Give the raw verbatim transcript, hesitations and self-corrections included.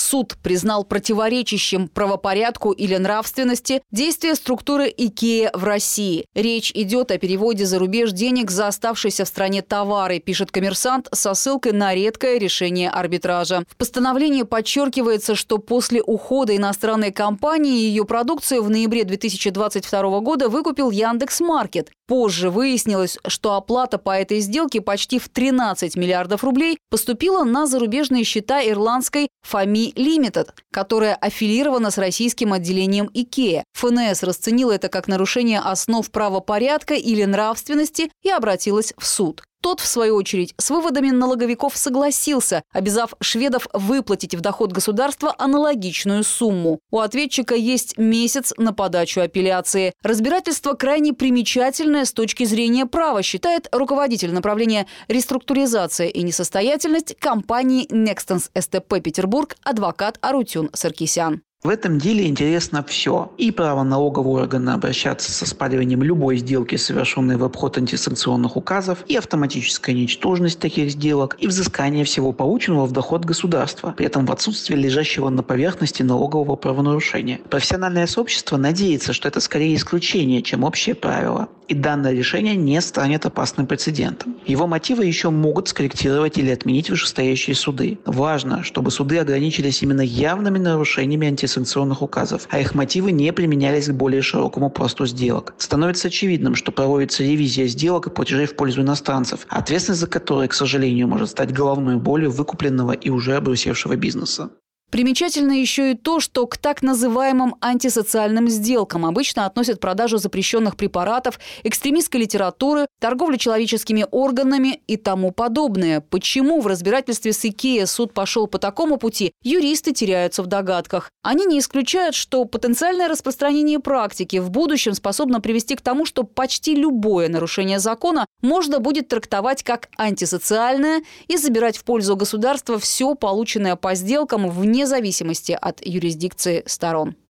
суд признал противоречащим правопорядку или нравственности действия структуры IKEA в России. Речь идет о переводе за рубеж денег за оставшиеся в стране товары, пишет «Коммерсант» со ссылкой на редкое решение арбитража. В постановлении подчеркивается, что после ухода иностранной компании ее продукцию в ноябре две тысячи двадцать второго года выкупил Яндекс.Маркет. Позже выяснилось, что оплата по этой сделке почти в тринадцать миллиардов рублей поступила на зарубежные счета ирландской Фами Лимитед, которая аффилирована с российским отделением IKEA. ФНС расценила это как нарушение основ правопорядка или нравственности и обратилась в суд. Тот, в свою очередь, с выводами налоговиков согласился, обязав шведов выплатить в доход государства аналогичную сумму. У ответчика есть месяц на подачу апелляции. Разбирательство крайне примечательное с точки зрения права, считает руководитель направления реструктуризация и несостоятельность компании Nextens эс тэ пэ Петербург, адвокат Арутюн Саркисян. В этом деле интересно все. И право налогового органа обращаться с оспариванием любой сделки, совершенной в обход антисанкционных указов, и автоматическая ничтожность таких сделок, и взыскание всего полученного в доход государства, при этом в отсутствии лежащего на поверхности налогового правонарушения. Профессиональное сообщество надеется, что это скорее исключение, чем общее правило, и данное решение не станет опасным прецедентом. Его мотивы еще могут скорректировать или отменить вышестоящие суды. Важно, чтобы суды ограничились именно явными нарушениями антисанкционных санкционных указов, а их мотивы не применялись к более широкому пласту сделок. Становится очевидным, что проводится ревизия сделок и платежей в пользу иностранцев, ответственность за которые, к сожалению, может стать головной болью выкупленного и уже обрусевшего бизнеса. Примечательно еще и то, что к так называемым антисоциальным сделкам обычно относят продажу запрещенных препаратов, экстремистской литературы, торговлю человеческими органами и тому подобное. Почему в разбирательстве с IKEA суд пошел по такому пути, юристы теряются в догадках. Они не исключают, что потенциальное распространение практики в будущем способно привести к тому, что почти любое нарушение закона можно будет трактовать как антисоциальное и забирать в пользу государства все полученное по сделкам вне вне зависимости от юрисдикции сторон.